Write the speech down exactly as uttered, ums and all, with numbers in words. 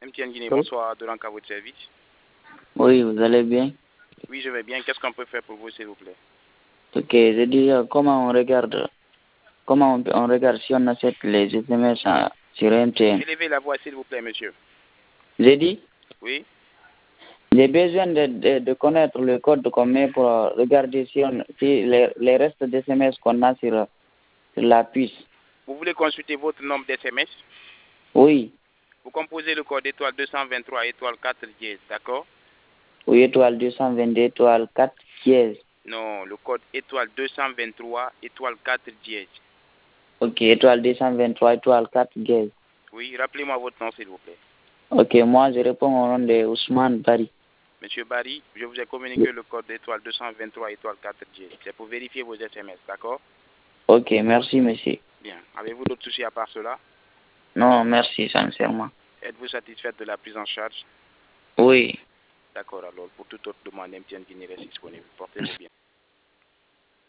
M T N Guinée, Oui. bonsoir, de l'encre à votre service. Oui, vous allez bien? Oui, je vais bien. Qu'est-ce qu'on peut faire pour vous, s'il vous plaît? Ok, je dis euh, comment on regarde, comment on, on regarde si on achète les S M S euh, sur M T N. Élevez la voix, s'il vous plaît, monsieur. J'ai dit, Oui. j'ai besoin de, de, de connaître le code qu'on met pour euh, regarder si, on, si les, les restes des S M S qu'on a sur, euh, sur la puce. Vous voulez consulter votre nombre d'S M S? Oui, Vous composez le code étoile deux cent vingt-trois, étoile quatre dièse, d'accord? oui, étoile deux cent vingt-deux, étoile quatre, dièse. Non, le code étoile deux cent vingt-trois, étoile quatre dièse. Ok, étoile deux cent vingt-trois, étoile quatre, dièse. Oui, rappelez-moi votre nom, s'il vous plaît. Ok, moi je réponds au nom de Ousmane Bari. Monsieur Barry, je vous ai communiqué le code étoile deux cent vingt-trois, étoile quatre dièse. C'est pour vérifier vos S M S, d'accord? Ok, merci monsieur. Bien. Avez-vous d'autres soucis à part cela? Non, merci sincèrement. Êtes-vous satisfaite de la prise en charge? Oui. D'accord, alors, pour toute autre demande, M T N Guinée reste disponible. Portez-vous bien.